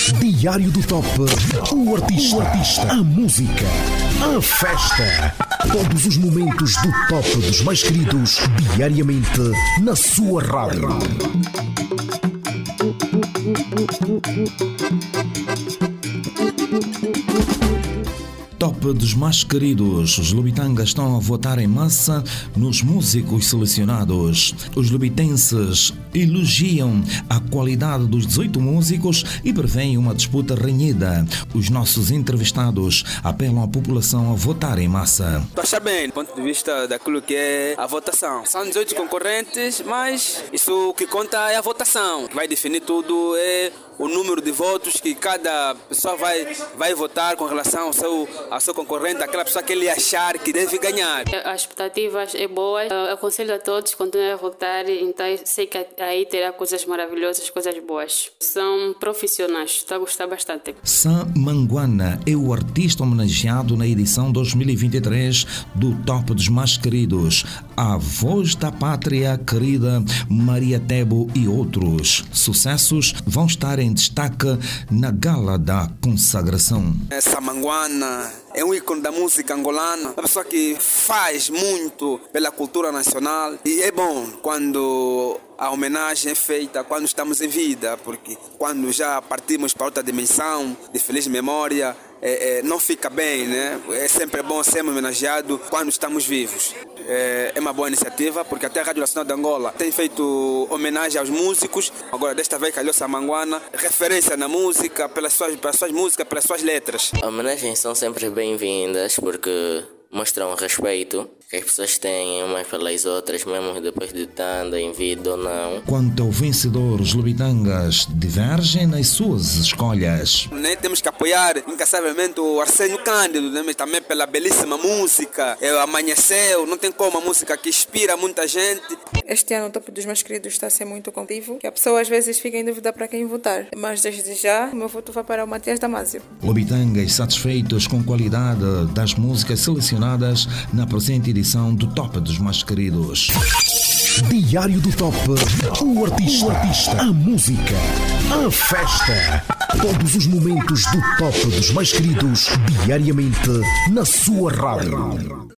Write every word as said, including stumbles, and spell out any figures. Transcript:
Diário do Top. O artista, o artista, a música, a festa. Todos os momentos do top dos mais queridos, diariamente na sua rádio. Top dos mais queridos. Os lubitangas estão a votar em massa nos músicos selecionados. Os lubitenses elogiam a qualidade dos dezoito músicos e prevêem uma disputa renhida. Os nossos entrevistados apelam à população a votar em massa. Estou a achar bem, do ponto de vista daquilo que é a votação. São dezoito concorrentes, mas isso que conta é a votação. O que vai definir tudo é o número de votos que cada pessoa vai, vai votar com relação ao seu, ao seu concorrente, aquela pessoa que ele achar que deve ganhar. As expectativas é boa. Eu aconselho a todos continuem a votar, então sei que aí terá coisas maravilhosas, coisas boas. São profissionais, estou a gostar bastante. Sam Manguana é o artista homenageado na edição dois mil e vinte e três do Top dos Mais Queridos. A voz da pátria querida, Maria Tebo e outros sucessos vão estar em em destaque na gala da consagração. Sam Manguana é um ícone da música angolana, uma pessoa que faz muito pela cultura nacional e é bom quando a homenagem é feita quando estamos em vida, porque quando já partimos para outra dimensão de feliz memória, é, é, não fica bem, né? É sempre bom sermos homenageados quando estamos vivos. É, é uma boa iniciativa, porque até a Rádio Nacional de Angola tem feito homenagem aos músicos. Agora, desta vez, calhou Sam Manguana, referência na música, pelas suas, pelas suas músicas, pelas suas letras. Homenagens são sempre bem-vindas, porque mostram respeito que as pessoas têm umas pelas outras, mesmo depois de estando em vida ou não. Quanto ao vencedor, os lubitangas divergem nas suas escolhas. Nem temos que apoiar incansavelmente o Arsenio Cândido, né? Mas também pela belíssima música. É, amanheceu, não tem como, a música que inspira muita gente. Este ano o Top dos Mais Queridos está a ser muito contivo, que a pessoa às vezes fica em dúvida para quem votar. Mas desde já, o meu voto vai para o Matias Damasio. Lubitangas satisfeitos com a qualidade das músicas selecionadas na presente edição do Top dos Mais Queridos. Diário do Top. O artista, o artista, a música, a festa. Todos os momentos do Top dos Mais Queridos, diariamente na sua rádio.